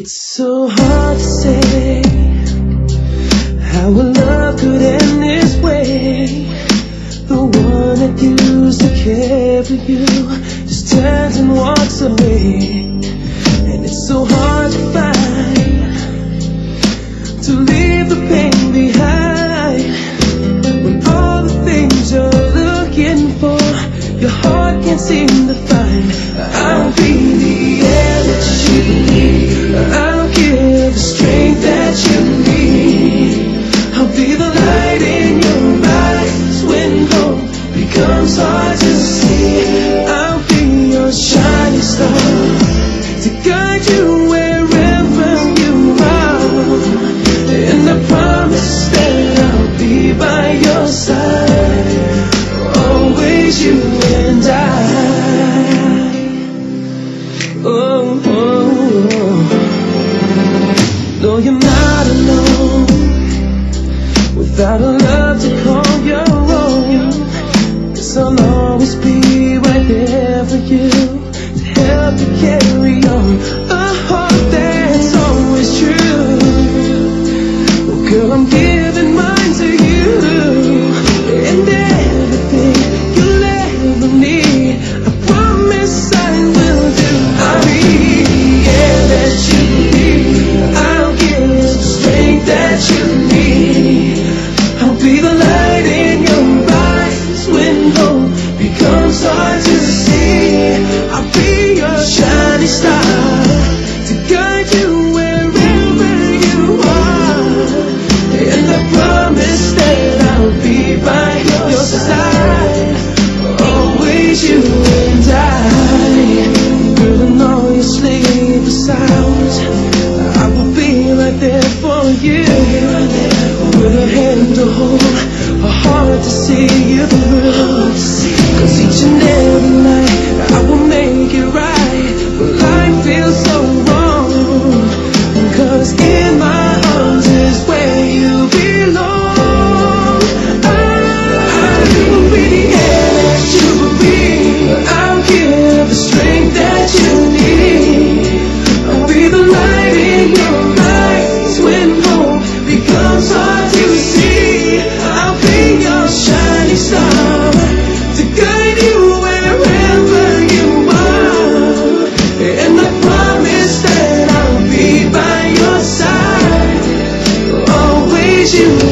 It's so hard to say how a love could end this way. The one that used to care for you just turns and walks away. And it's so hard to find, to leave the pain behind, when all the things you're looking for, your heart can't seem to find. I'll be the air that you need, I'll give the strength that you need. I'll be the light in your eyes when hope becomes hard to see. I'll be your shining star to guide you wherever you are, and I promise that I'll be by your side, always you and I. Oh, oh, oh. No, you're not alone, without a love to call your own. 'Cause I'll always be right there for you, to help you carry on a heart that's always true. Oh, girl, I'm giving mine to you, and everything you'll ever need, I promise I will do. I'll be the air that you need, I'll give the strength that you need. I'll be the light in your eyes when hope becomes hard to see. I'll be your shining star to guide you wherever you are, and I promise that I'll be by your side, always you and I. Girl, in all your sleepless hours, I will be right there for you, with a hand to hold, a heart to see you through. 'Cause each and every night I will make it right when life feels so wrong. 'Cause in my arms is where you belong. I'll be the air that you breathe, I'll give the strength that you need. I'll be the light in your eyes when hope becomes hard to see. I'll be your shining star to guide you wherever you are, and I promise that I'll be by your side, always you